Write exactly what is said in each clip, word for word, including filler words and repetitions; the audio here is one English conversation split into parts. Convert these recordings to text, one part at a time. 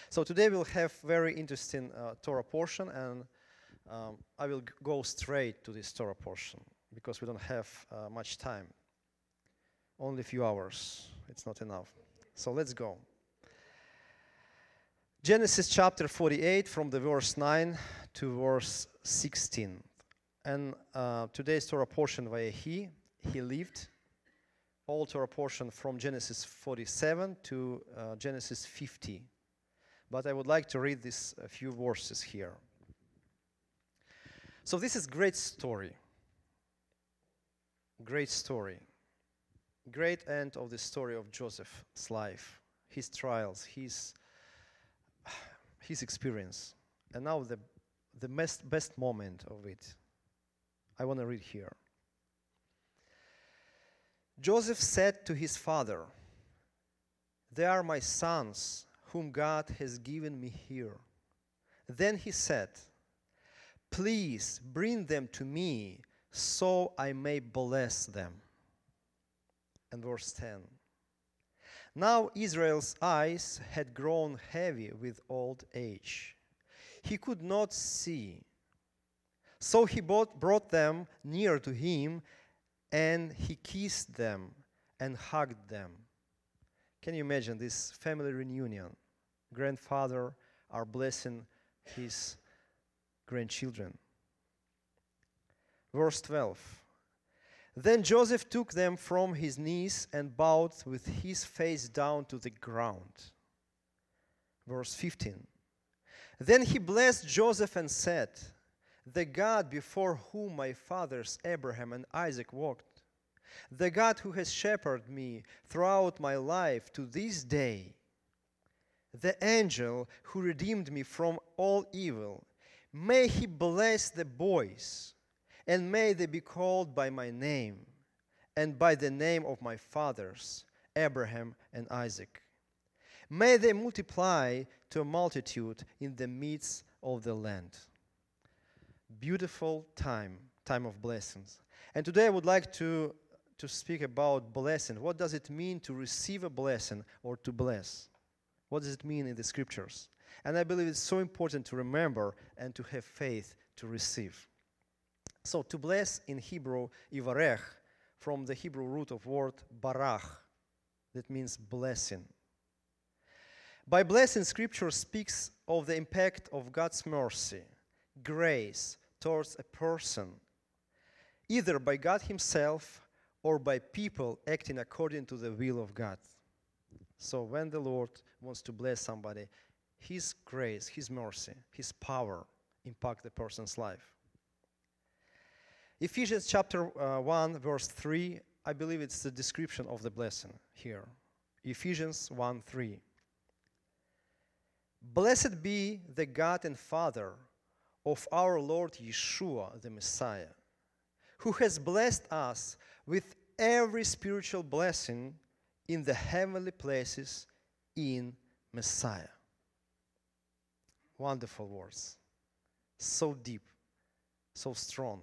So today we'll have very interesting uh, Torah portion, and um, I will g- go straight to this Torah portion because we don't have uh, much time. Only a few hours. It's not enough. So let's go. Genesis chapter forty-eight from the verse nine to verse sixteen. And uh, today's Torah portion via he, he lived. All Torah portion from Genesis forty-seven to uh, Genesis fifty. But I would like to read these a few verses here. So this is great story. Great story. Great end of the story of Joseph's life, his trials, his his experience. And now the the best best moment of it. I want to read here. Joseph said to his father, "They are my sons, whom God has given me here." Then he said, "Please bring them to me so I may bless them." And verse ten. Now Israel's eyes had grown heavy with old age. He could not see. So he brought, brought them near to him, and he kissed them and hugged them. Can you imagine this family reunion? Grandfather are blessing his grandchildren. Verse twelve. Then Joseph took them from his knees and bowed with his face down to the ground. Verse fifteen. Then he blessed Joseph and said, "The God before whom my fathers Abraham and Isaac walked, the God who has shepherded me throughout my life to this day, the angel who redeemed me from all evil, may he bless the boys, and may they be called by my name, and by the name of my fathers, Abraham and Isaac. May they multiply to a multitude in the midst of the land." Beautiful time, time of blessings. And today I would like to, to speak about blessing. What does it mean to receive a blessing or to bless? What does it mean in the scriptures? And I believe it's so important to remember and to have faith to receive. So to bless in Hebrew, ivarech, from the Hebrew root of word barach, that means blessing. By blessing, Scripture speaks of the impact of God's mercy, grace towards a person, either by God himself or by people acting according to the will of God. So when the Lord wants to bless somebody, his grace, his mercy, his power impact the person's life. Ephesians chapter uh, one, verse three, I believe it's the description of the blessing here. Ephesians one, three. "Blessed be the God and Father of our Lord Yeshua, the Messiah, who has blessed us with every spiritual blessing in the heavenly places in Messiah." Wonderful words. So deep, so strong.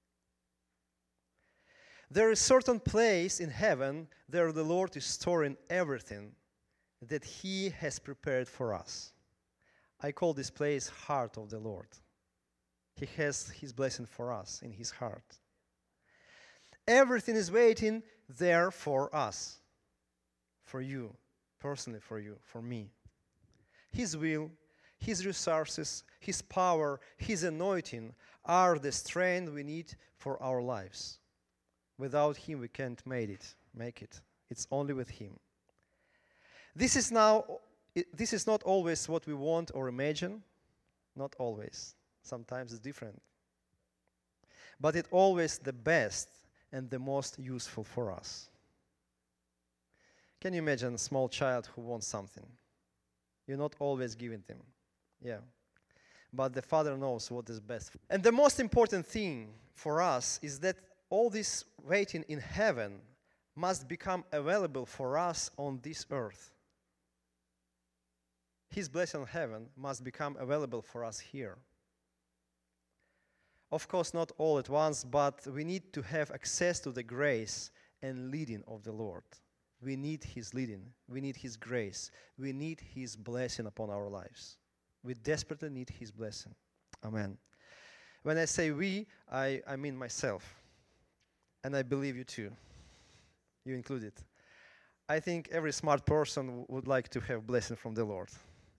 There is a certain place in heaven where the Lord is storing everything that he has prepared for us. I call this place heart of the Lord. He has his blessing for us in his heart. Everything is waiting there for us, for you, personally for you, for me. His will, his resources, his power, his anointing are the strength we need for our lives. Without him, we can't make it. Make it. It's only with him. This is now. It, this is not always what we want or imagine. Not always. Sometimes it's different. But it's always the best and the most useful for us. Can you imagine a small child who wants something? You're not always giving them. Yeah. But the Father knows what is best. And the most important thing for us is that all this waiting in heaven must become available for us on this earth. His blessing in heaven must become available for us here. Of course, not all at once, but we need to have access to the grace and leading of the Lord We need His leading. We need His grace. We need His blessing upon our lives. We desperately need His blessing. Amen. When I say we, I, I mean myself. And I believe you too. You included. I think every smart person w- would like to have blessing from the Lord.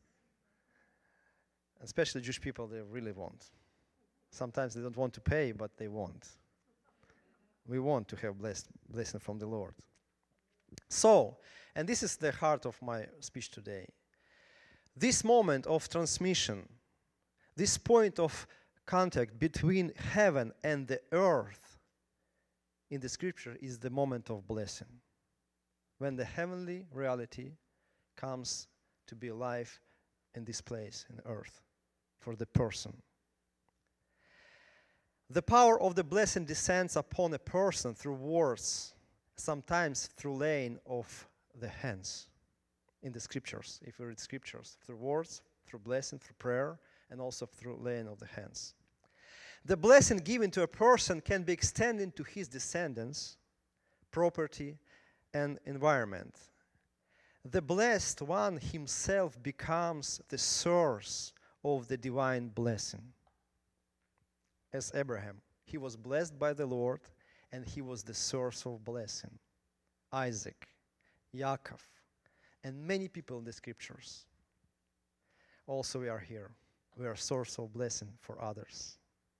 Especially Jewish people, they really want. Sometimes they don't want to pay, but they want. We want to have blessed, blessing from the Lord. So, and this is the heart of my speech today. This moment of transmission, this point of contact between heaven and the earth in the scripture is the moment of blessing. When the heavenly reality comes to be alive in this place, in earth, for the person. The power of the blessing descends upon a person through words, sometimes through laying of the hands in the scriptures. If we read scriptures, through words, through blessing, through prayer, and also through laying of the hands. The blessing given to a person can be extended to his descendants, property, and environment. The blessed one himself becomes the source of the divine blessing. As Abraham, he was blessed by the Lord, and he was the source of blessing. Isaac, Yaakov, and many people in the scriptures. Also we are here. We are a source of blessing for others.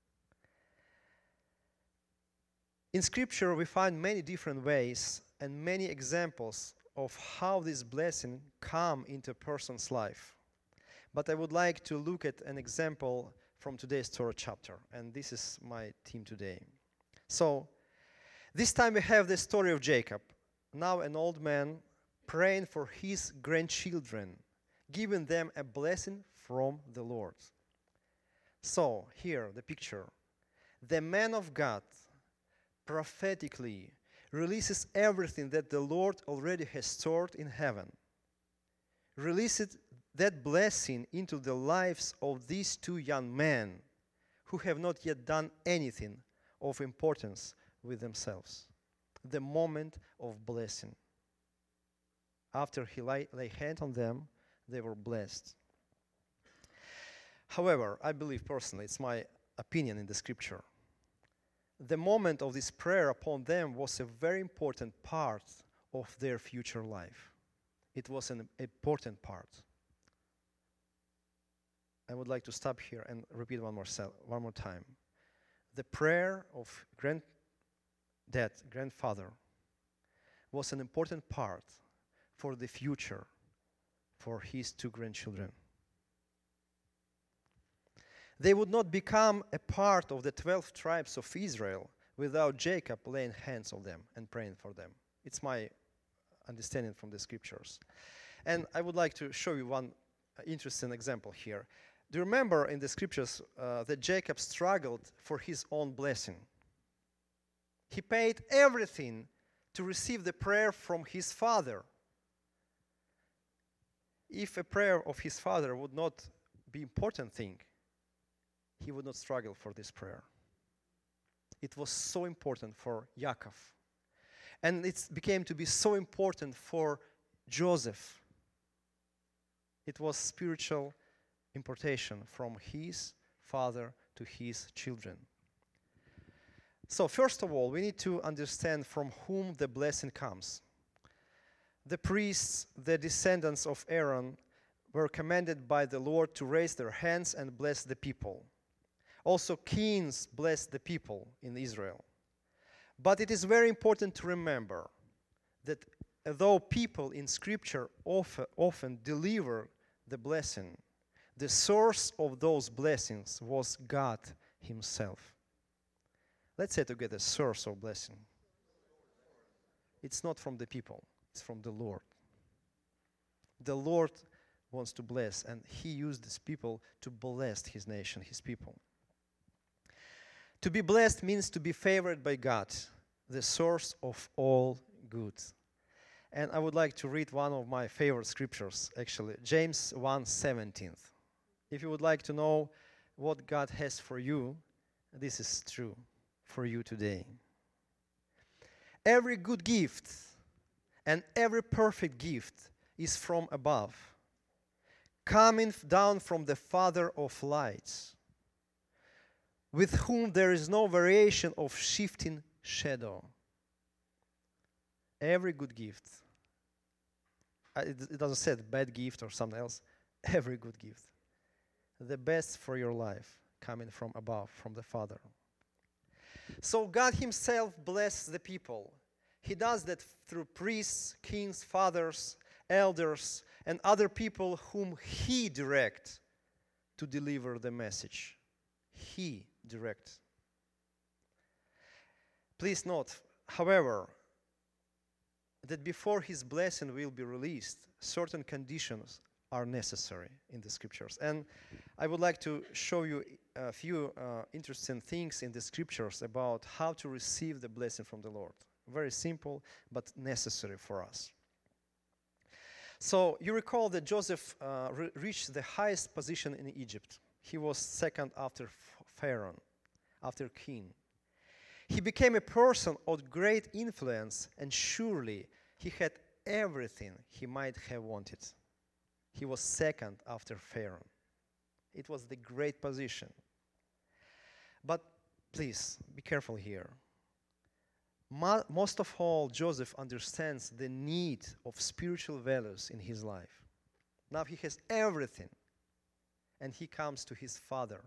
In scripture we find many different ways and many examples of how this blessing come into a person's life. But I would like to look at an example from today's Torah chapter, and this is my theme today. So, this time we have the story of Jacob, now an old man praying for his grandchildren, giving them a blessing from the Lord. So, here, the picture. The man of God prophetically releases everything that the Lord already has stored in heaven. Releases that blessing into the lives of these two young men who have not yet done anything of importance with themselves. The moment of blessing. After he lay, lay hand on them, they were blessed. However, I believe personally, it's my opinion in the scripture, the moment of this prayer upon them was a very important part of their future life. It was an important part. I would like to stop here and repeat one more, sel- one more time. The prayer of granddad, grandfather, was an important part for the future for his two grandchildren. They would not become a part of the twelve tribes of Israel without Jacob laying hands on them and praying for them. It's my understanding from the scriptures. And I would like to show you one interesting example here. Do you remember in the scriptures uh, that Jacob struggled for his own blessing? He paid everything to receive the prayer from his father. If a prayer of his father would not be important thing, he would not struggle for this prayer. It was so important for Yaakov. And it became to be so important for Joseph. It was spiritual importation from his father to his children. So first of all, we need to understand from whom the blessing comes. The priests, the descendants of Aaron, were commanded by the Lord to raise their hands and bless the people. Also, kings blessed the people in Israel. But it is very important to remember that although people in Scripture often, often deliver the blessing, the source of those blessings was God Himself. Let's say together, source of blessing. It's not from the people, it's from the Lord. The Lord wants to bless, and He used these people to bless His nation, His people. To be blessed means to be favored by God, the source of all good. And I would like to read one of my favorite scriptures, actually, James one seventeen. If you would like to know what God has for you, this is true for you today. Every good gift And every perfect gift is from above, coming down from the Father of lights, with whom there is no variation of shifting shadow. Every good gift, uh, it, it doesn't say bad gift or something else, every good gift, the best for your life, coming from above, from the Father. So God himself blesses the people. He does that through priests, kings, fathers, elders, and other people whom he directs to deliver the message. He directs. Please note, however, that before his blessing will be released, certain conditions are necessary in the scriptures. And I would like to show you a few uh, interesting things in the scriptures about how to receive the blessing from the Lord. Very simple, but necessary for us. So you recall that Joseph uh, re- reached the highest position in Egypt. He was second after Pharaoh, after king. He became a person of great influence, and surely he had everything he might have wanted. He was second after Pharaoh. It was the great position. But please, be careful here. Mo- most of all, Joseph understands the need of spiritual values in his life. Now he has everything, and he comes to his father.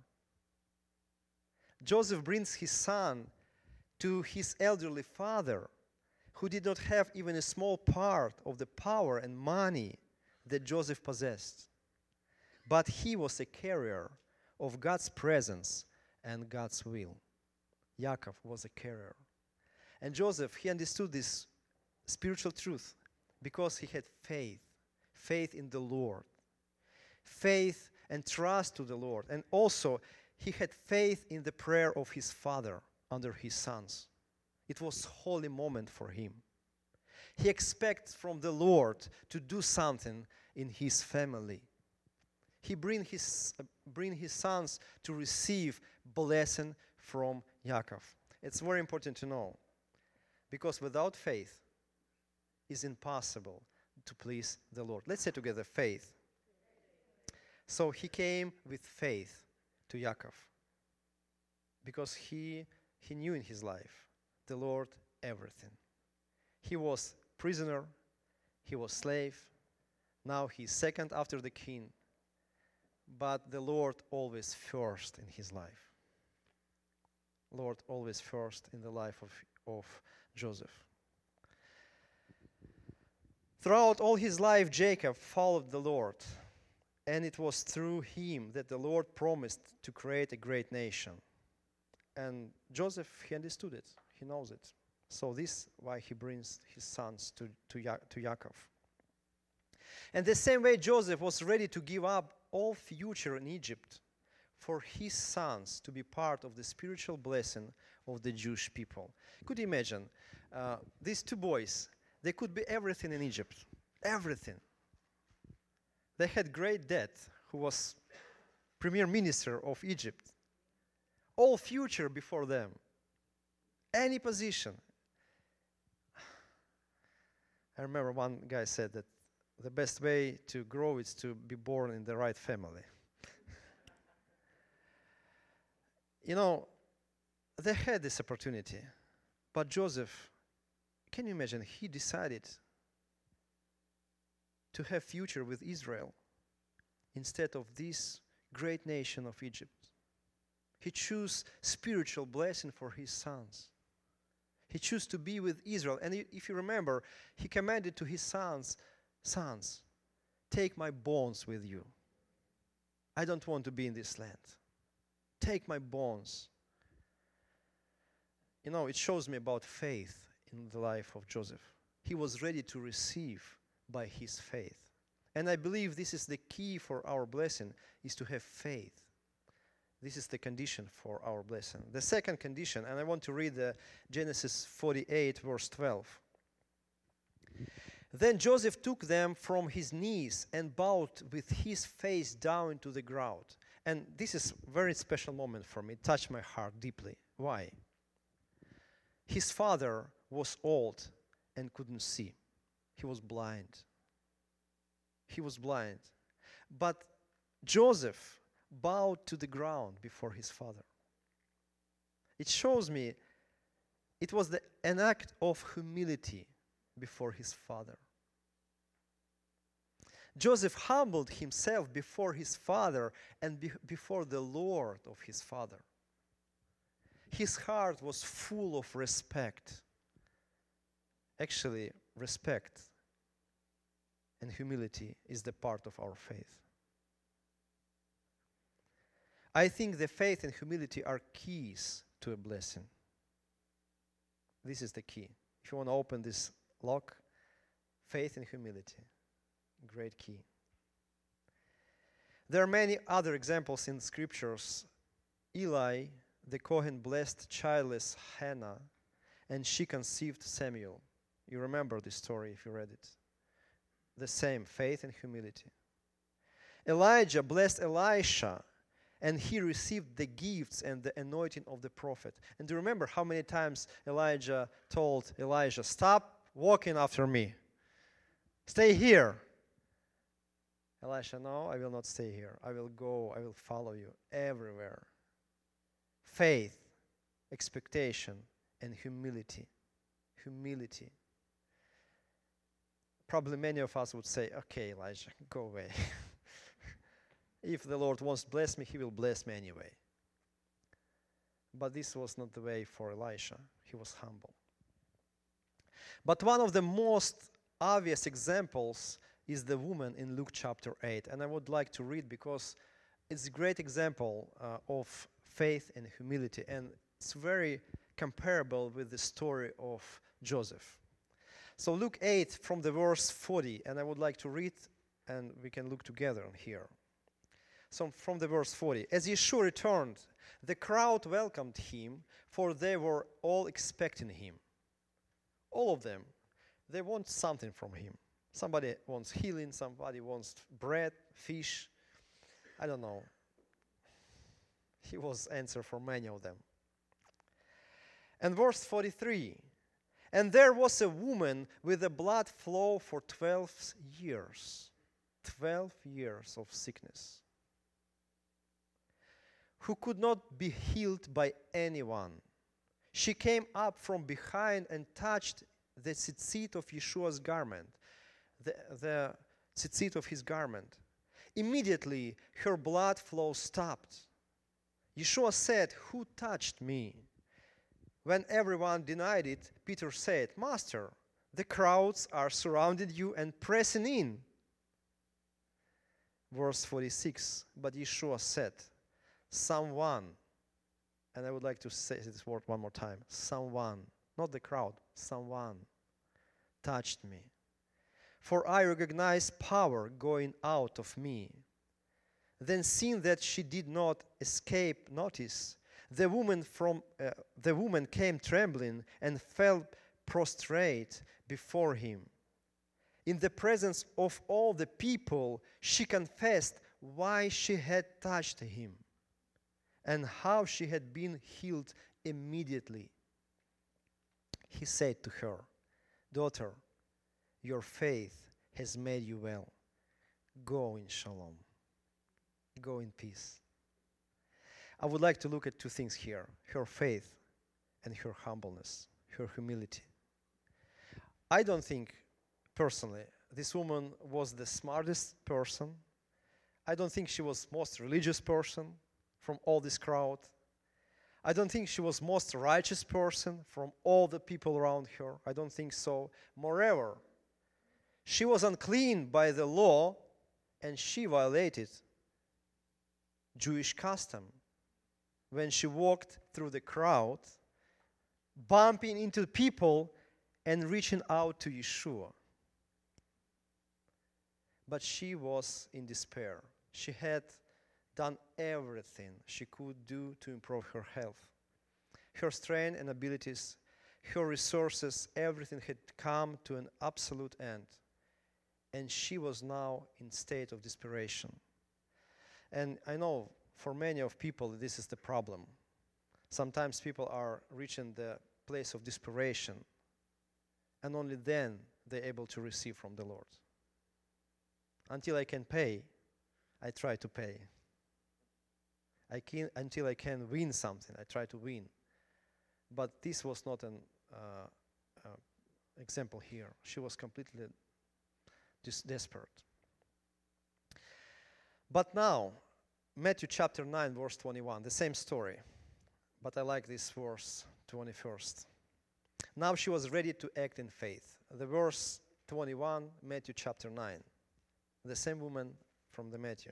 Joseph brings his son to his elderly father, who did not have even a small part of the power and money that Joseph possessed. But he was a carrier of God's presence and God's will. Yaakov was a carrier. And Joseph, he understood this spiritual truth because he had faith, faith in the Lord, faith and trust to the Lord. And also, he had faith in the prayer of his father under his sons. It was a holy moment for him. He expects from the Lord to do something in his family. He bring his, uh, bring his sons to receive blessing from Yaakov. It's very important to know, because without faith, it's impossible to please the Lord. Let's say together, faith. So he came with faith to Yaakov, because he, he knew in his life the Lord everything. He was prisoner, he was slave, now he's second after the king, but the Lord always first in his life. Lord always first in the life of, of Joseph. Throughout all his life, Jacob followed the Lord, and it was through him that the Lord promised to create a great nation. And Joseph, he understood it, he knows it. So this is why he brings his sons to, to, ya- to Yaakov. And the same way Joseph was ready to give up all future in Egypt for his sons to be part of the spiritual blessing of the Jewish people. Could you imagine? Uh, these two boys, they could be everything in Egypt. Everything. They had great dad, who was premier minister of Egypt. All future before them. Any position. I remember one guy said that the best way to grow is to be born in the right family. You know, they had this opportunity, but Joseph, can you imagine, he decided to have future with Israel instead of this great nation of Egypt. He chose spiritual blessing for his sons. He chose to be with Israel. And if you remember, he commanded to his sons, sons, take my bones with you. I don't want to be in this land. Take my bones. You know, it shows me about faith in the life of Joseph. He was ready to receive by his faith. And I believe this is the key for our blessing, is to have faith. This is the condition for our blessing. The second condition, and I want to read the Genesis forty-eight, verse twelve. Then Joseph took them from his knees and bowed with his face down to the ground. And this is a very special moment for me. It touched my heart deeply. Why? His father was old and couldn't see. He was blind. He was blind. But Joseph bowed to the ground before his father. It shows me it was the, an act of humility before his father. Joseph humbled himself before his father and be, before the Lord of his father. His heart was full of respect. Actually, respect and humility is the part of our faith. I think the faith and humility are keys to a blessing. This is the key. If you want to open this lock, faith and humility, great key. There are many other examples in the scriptures. Eli, the Kohen, blessed childless Hannah, and she conceived Samuel. You remember this story if you read it. The same, faith and humility. Elijah blessed Elisha, and he received the gifts and the anointing of the prophet. And do you remember how many times Elijah told Elijah, stop walking after me. Stay here. Elisha, no, I will not stay here. I will go, I will follow you everywhere. Faith, expectation, and humility. Humility. Probably many of us would say, okay, Elijah, go away. If the Lord wants to bless me, he will bless me anyway. But this was not the way for Elisha. He was humble. But one of the most obvious examples is the woman in Luke chapter eight. And I would like to read because it's a great example uh, of faith and humility. And it's very comparable with the story of Joseph. So Luke eight from the verse forty. And I would like to read and we can look together here. So from the verse forty, as Yeshua returned, the crowd welcomed him, for they were all expecting him. All of them. They want something from him. Somebody wants healing, somebody wants bread, fish. I don't know. He was answer for many of them. And verse forty-three, and there was a woman with a blood flow for twelve years. Twelve years of sickness, who could not be healed by anyone. She came up from behind and touched the tzitzit of Yeshua's garment, the, the tzitzit of his garment. Immediately, her blood flow stopped. Yeshua said, who touched me? When everyone denied it, Peter said, Master, the crowds are surrounding you and pressing in. Verse forty-six, but Yeshua said, someone, and I would like to say this word one more time, someone, not the crowd, someone touched me. For I recognize power going out of me. Then seeing that she did not escape notice, the woman from uh, the woman came trembling and fell prostrate before him. In the presence of all the people, she confessed why she had touched him and how she had been healed immediately. He said to her, daughter, your faith has made you well. Go in shalom. Go in peace. I would like to look at two things here, her faith and her humbleness, her humility. I don't think, personally, this woman was the smartest person. I don't think she was most religious person from all this crowd. I don't think she was most righteous person from all the people around her. I don't think so. Moreover, she was unclean by the law and she violated Jewish custom when she walked through the crowd, bumping into people and reaching out to Yeshua. But she was in despair. She had done everything she could do to improve her health. Her strength and abilities, her resources, everything had come to an absolute end. And she was now in state of desperation. And I know for many of people this is the problem. Sometimes people are reaching the place of desperation, and only then they're able to receive from the Lord. Until I can pay, I try to pay. I can, until I can win something, I try to win. But this was not an uh, uh, example here. She was completely dis- desperate. But now, Matthew chapter nine, verse twenty-one, the same story. But I like this verse, twenty-first. Now she was ready to act in faith. The verse twenty-one, Matthew chapter nine. The same woman from the Matthew.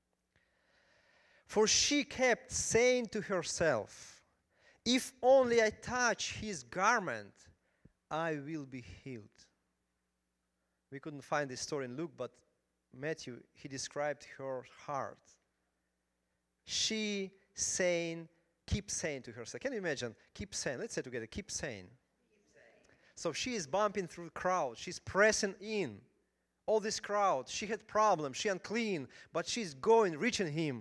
For she kept saying to herself, if only I touch his garment, I will be healed. We couldn't find this story in Luke, but Matthew, he described her heart. She saying, keep saying to herself. Can you imagine? Keep saying. Let's say together, keep saying. Keep saying. So she is bumping through the crowd. She's pressing in. All this crowd. She had problems. She unclean. But she's going, reaching him.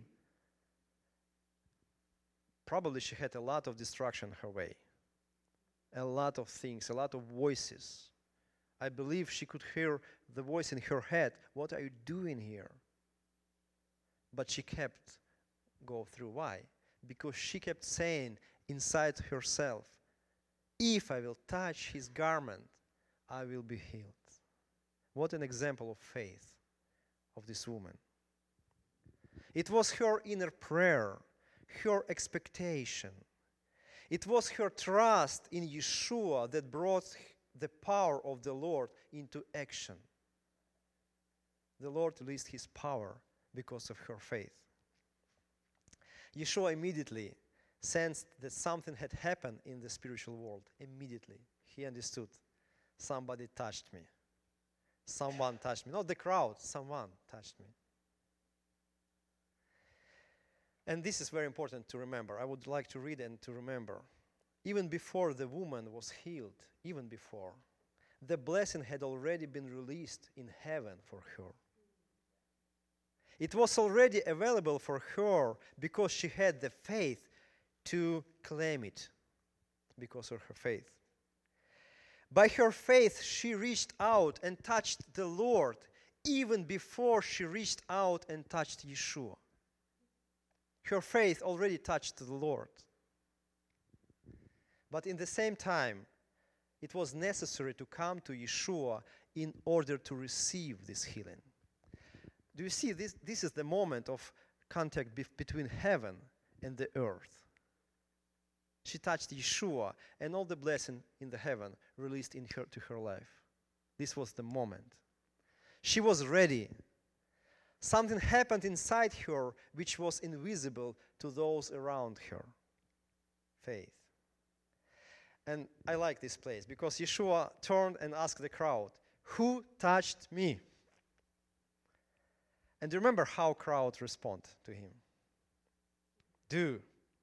Probably she had a lot of distraction her way. A lot of things. A lot of voices. I believe she could hear the voice in her head. What are you doing here? But she kept go through. Why? Because she kept saying inside herself, if I will touch his garment, I will be healed. What an example of faith of this woman. It was her inner prayer, her expectation. It was her trust in Yeshua that brought the power of the Lord into action. The Lord released his power because of her faith. Yeshua immediately sensed that something had happened in the spiritual world. Immediately. He understood. Somebody touched me. Someone touched me. Not the crowd. Someone touched me. And this is very important to remember. I would like to read and to remember. Even before the woman was healed, even before, the blessing had already been released in heaven for her. It was already available for her because she had the faith to claim it, because of her faith. By her faith, she reached out and touched the Lord even before she reached out and touched Yeshua. Her faith already touched the Lord. But in the same time, it was necessary to come to Yeshua in order to receive this healing. Do you see, this, this is the moment of contact be- between heaven and the earth. She touched Yeshua, and all the blessing in the heaven released in her to her life. This was the moment. She was ready. Something happened inside her which was invisible to those around her. Faith. And I like this place because Yeshua turned and asked the crowd, who touched me? And remember how crowd respond to him. Do.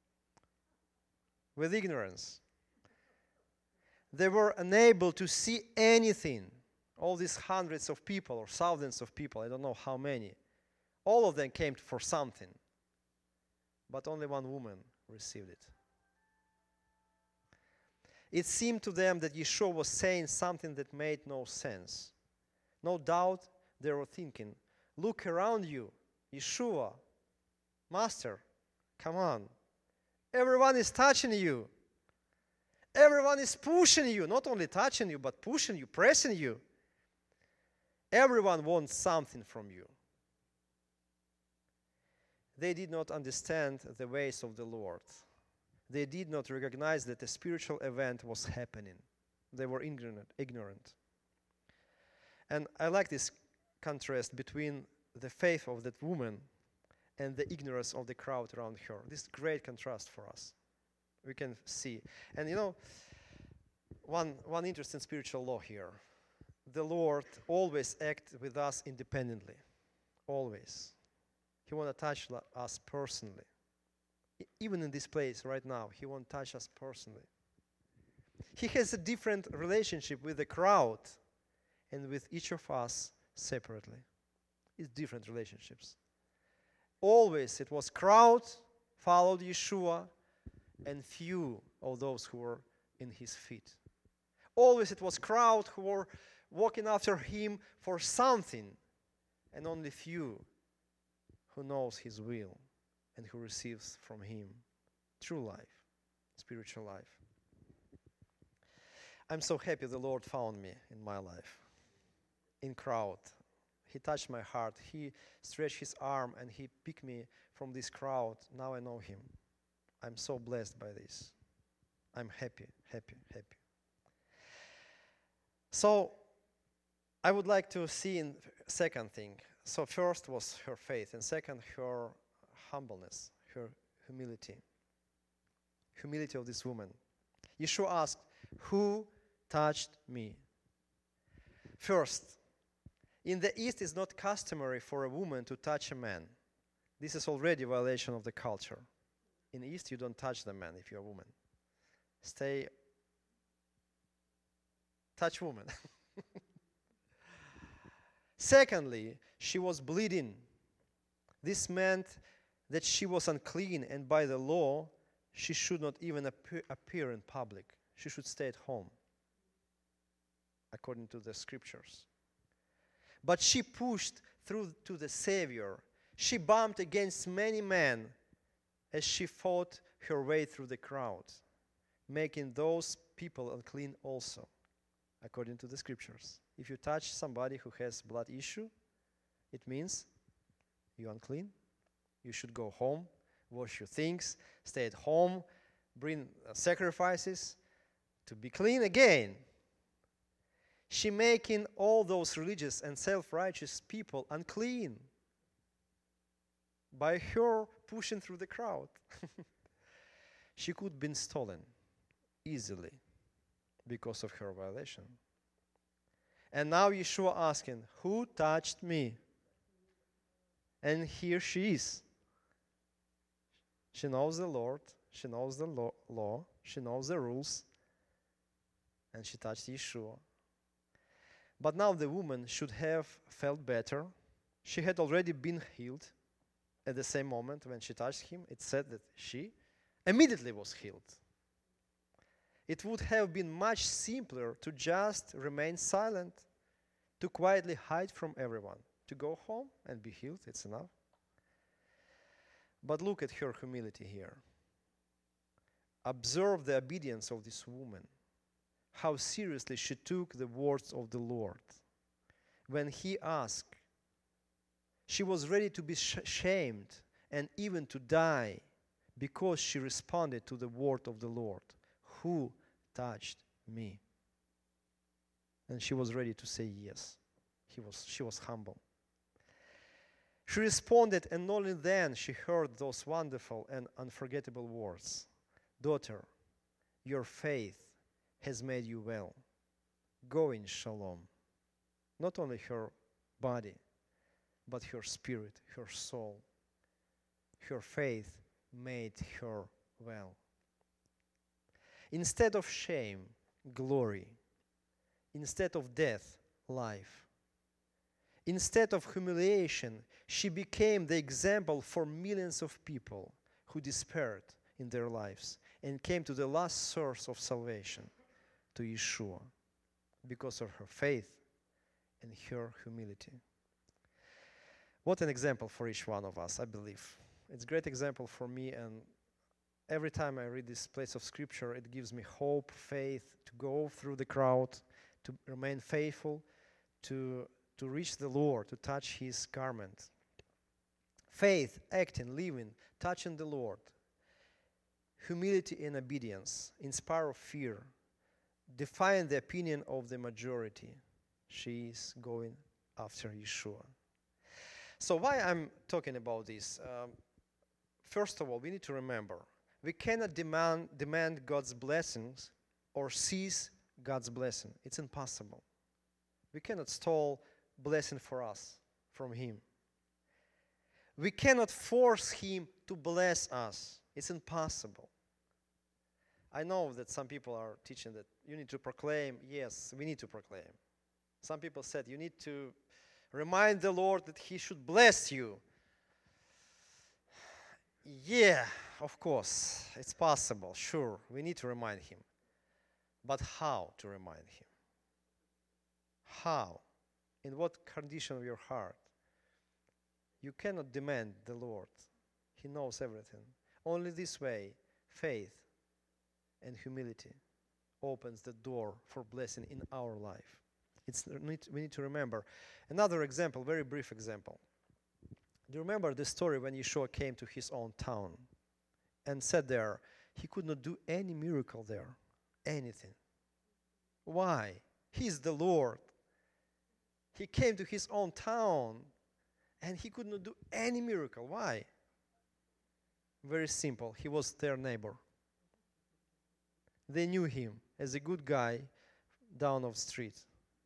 With ignorance. They were unable to see anything. All these hundreds of people or thousands of people, I don't know how many, all of them came for something. But only one woman received it. It seemed to them that Yeshua was saying something that made no sense. No doubt they were thinking, look around you, Yeshua, Master, come on. Everyone is touching you. Everyone is pushing you, not only touching you, but pushing you, pressing you. Everyone wants something from you. They did not understand the ways of the Lord. They did not recognize that a spiritual event was happening. They were ignorant. ignorant. And I like this contrast between the faith of that woman and the ignorance of the crowd around her. This is great contrast for us. We can see. And you know, one, one interesting spiritual law here. The Lord always acts with us independently. Always. He wants to touch us personally. Even in this place right now, he wants to touch us personally. He has a different relationship with the crowd and with each of us separately. It's different relationships. Always it was crowd followed Yeshua and few of those who were in his feet. Always it was crowd who were walking after him for something, and only few who knows his will and who receives from him true life, spiritual life. I'm so happy the Lord found me in my life, in crowd. He touched my heart. He stretched his arm and he picked me from this crowd. Now I know him. I'm so blessed by this. I'm happy, happy, happy. So I would like to see in second thing. So first was her faith, and second her humbleness, her humility. Humility of this woman. Yeshua asked, who touched me? First, in the East it's not customary for a woman to touch a man. This is already a violation of the culture. In the East you don't touch the man if you're a woman. Stay, touch woman. Secondly, she was bleeding. This meant that she was unclean, and by the law, she should not even appear, appear in public. She should stay at home, according to the scriptures. But she pushed through to the Savior. She bumped against many men as she fought her way through the crowd, making those people unclean also, according to the scriptures. If you touch somebody who has blood issue, it means you're unclean. You should go home, wash your things, stay at home, bring uh, sacrifices to be clean again. She making all those religious and self-righteous people unclean by her pushing through the crowd. She could have been stolen easily because of her violation. And now Yeshua asking, who touched me? And here she is. She knows the Lord, she knows the law, law, she knows the rules, and she touched Yeshua. But now the woman should have felt better. She had already been healed at the same moment when she touched him. It said that she immediately was healed. It would have been much simpler to just remain silent, to quietly hide from everyone, to go home and be healed. It's enough. But look at her humility here. Observe the obedience of this woman, how seriously she took the words of the Lord. When he asked, she was ready to be sh- shamed and even to die because she responded to the word of the Lord. Who touched me? And she was ready to say yes. He was, she was humble. She responded, and only then she heard those wonderful and unforgettable words. Daughter, your faith has made you well. Go in shalom. Not only her body, but her spirit, her soul. Her faith made her well. Instead of shame, glory. Instead of death, life. Instead of humiliation, she became the example for millions of people who despaired in their lives and came to the last source of salvation, to Yeshua, because of her faith and her humility. What an example for each one of us, I believe. It's a great example for me, and every time I read this place of scripture, it gives me hope, faith, to go through the crowd, to remain faithful, to, to reach the Lord, to touch his garment. Faith, acting, living, touching the Lord. Humility and obedience, inspire of fear, defying the opinion of the majority. She is going after Yeshua. So why I'm talking about this? Um, first of all, we need to remember, we cannot demand, demand God's blessings or seize God's blessing. It's impossible. We cannot steal blessing for us from him. We cannot force him to bless us. It's impossible. I know that some people are teaching that you need to proclaim. Yes, we need to proclaim. Some people said you need to remind the Lord that he should bless you. Yeah, of course, it's possible. Sure, we need to remind him. But how to remind him? How? In what condition of your heart? You cannot demand the Lord. He knows everything. Only this way, faith and humility opens the door for blessing in our life. It's, we need to remember. Another example, very brief example. Do you remember the story when Yeshua came to his own town and said there, he could not do any miracle there, anything. Why? He's the Lord. He came to his own town and he could not do any miracle. Why? Very simple. He was their neighbor. They knew him as a good guy down of the street.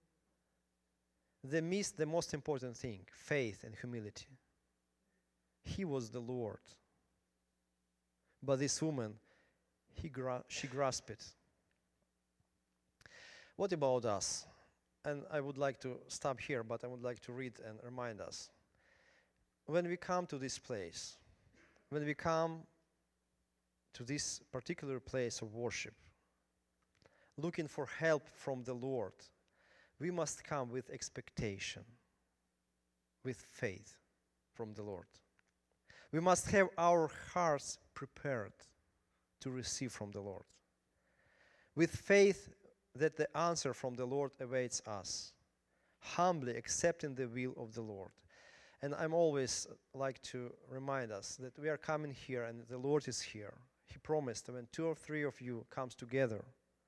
They missed the most important thing, faith and humility. He was the Lord. But this woman, he gra- she grasped it. What about us? And I would like to stop here, but I would like to read and remind us. When we come to this place, when we come to this particular place of worship, looking for help from the Lord, we must come with expectation, with faith from the Lord. We must have our hearts prepared to receive from the Lord, with faith that the answer from the Lord awaits us, humbly accepting the will of the Lord. And I'm always like to remind us that we are coming here and the Lord is here. He promised that when two or three of you comes together,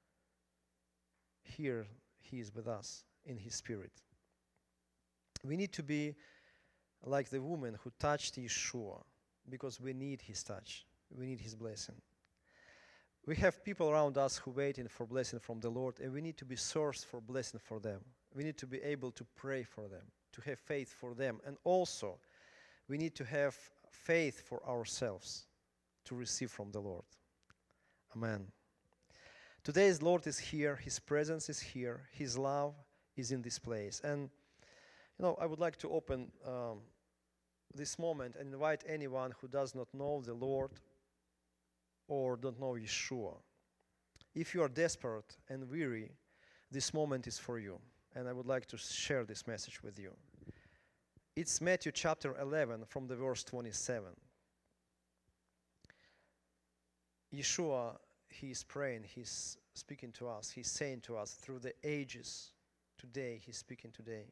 here he is with us in his spirit. We need to be like the woman who touched Yeshua, because we need his touch. We need his blessing. We have people around us who waiting for blessing from the Lord, and we need to be source for blessing for them. We need to be able to pray for them, to have faith for them. And also, we need to have faith for ourselves to receive from the Lord. Amen. Today's Lord is here. His presence is here. His love is in this place. And, you know, I would like to open um, this moment and invite anyone who does not know the Lord or don't know Yeshua. If you are desperate and weary, this moment is for you. And I would like to share this message with you. It's Matthew chapter eleven from the verse twenty-seven. Yeshua, he is praying, he's speaking to us, he's saying to us through the ages. Today, he's speaking today.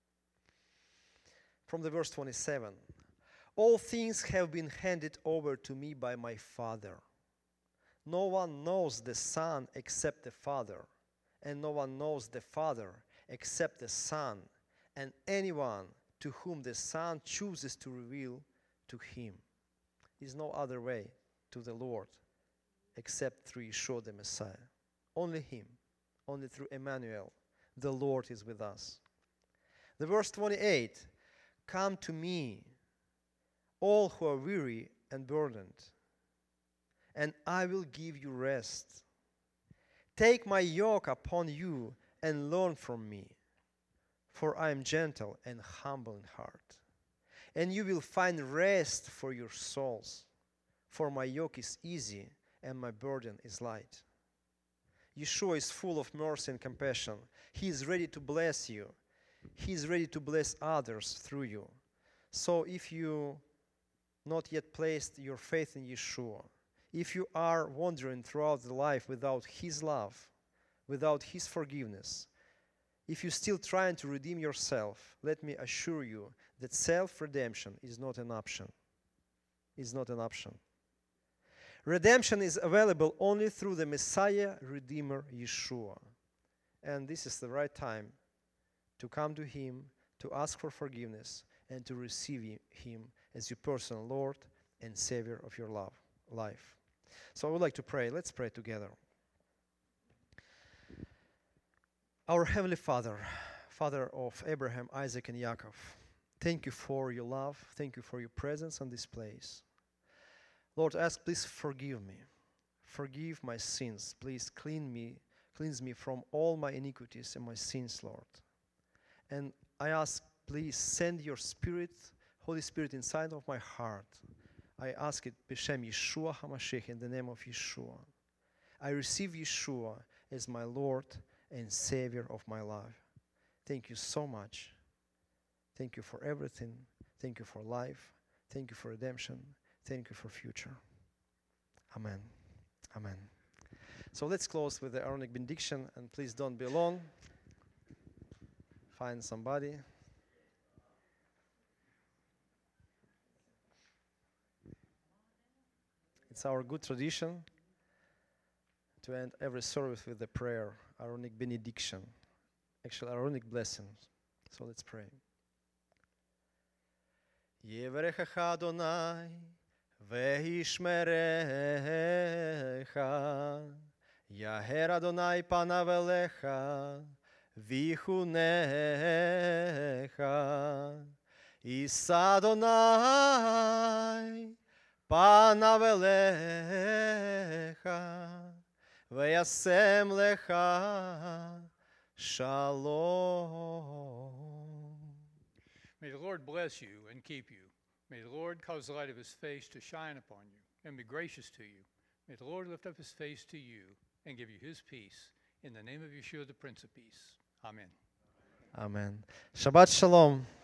From the verse twenty-seven. All things have been handed over to me by my Father. No one knows the Son except the Father, and no one knows the Father except the Son, and anyone to whom the Son chooses to reveal to him. There is no other way to the Lord except through Yeshua the Messiah. Only him, only through Emmanuel, the Lord is with us. The verse twenty-eight, come to me, all who are weary and burdened, and I will give you rest. Take my yoke upon you and learn from me, for I am gentle and humble in heart, and you will find rest for your souls. For my yoke is easy and my burden is light. Yeshua is full of mercy and compassion. He is ready to bless you. He is ready to bless others through you. So if you not yet placed your faith in Yeshua, if you are wandering throughout the life without his love, without his forgiveness, if you're still trying to redeem yourself, let me assure you that self-redemption is not an option. Is not an option. Redemption is available only through the Messiah, Redeemer, Yeshua. And this is the right time to come to him, to ask for forgiveness, and to receive him as your personal Lord and Savior of your love, life. So I would like to pray. Let's pray together. Our Heavenly Father, Father of Abraham, Isaac, and Yaakov, thank you for your love. Thank you for your presence on this place. Lord, I ask, please forgive me. Forgive my sins. Please clean me, cleanse me from all my iniquities and my sins, Lord. And I ask, please send your Spirit, Holy Spirit, inside of my heart. I ask it, B'Shem Yeshua HaMashiach, in the name of Yeshua. I receive Yeshua as my Lord and Savior of my life. Thank you so much. Thank you for everything. Thank you for life. Thank you for redemption. Thank you for future. Amen. Amen. So let's close with the Aaronic benediction, and please don't be alone. Find somebody. It's our good tradition to end every service with a prayer, Aaronic benediction, actually Aaronic blessings. So let's pray. Yevarechecha Adonai veishmerecha, Yaher Adonai panav elecha vichunecha, Yisa Adonai panav elecha veyasem lecha shalom. May the Lord bless you and keep you. May the Lord cause the light of his face to shine upon you and be gracious to you. May the Lord lift up his face to you and give you his peace. In the name of Yeshua, the Prince of Peace. Amen. Amen. Shabbat Shalom.